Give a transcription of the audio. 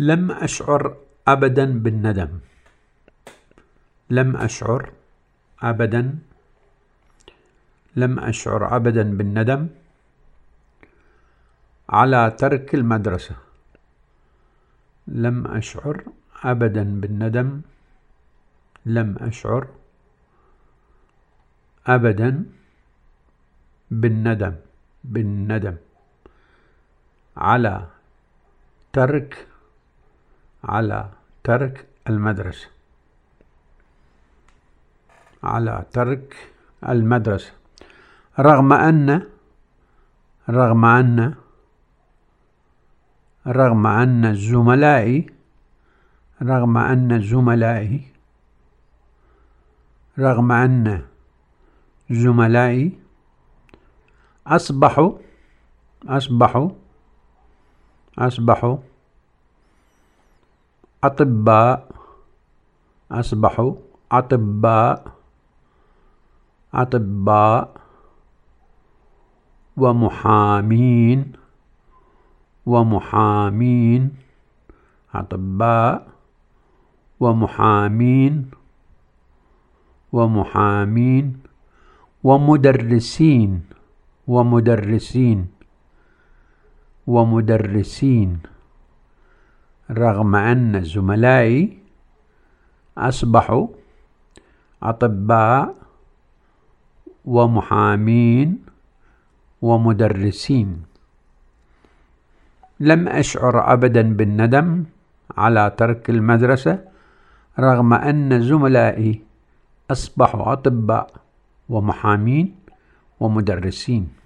لم أشعر أبدا بالندم. لم أشعر أبدا. لم أشعر أبدا بالندم على ترك المدرسة. لم أشعر أبدا بالندم. لم أشعر أبدا بالندم على ترك المدرسة. على ترك المدرسة رغم أن زملائي أصبحوا أطباء ومحامين. أطباء ومحامين ومدرسين رغم أن زملائي أصبحوا أطباء ومحامين ومدرسين. لم أشعر أبدا بالندم على ترك المدرسة رغم أن زملائي أصبحوا أطباء ومحامين ومدرسين.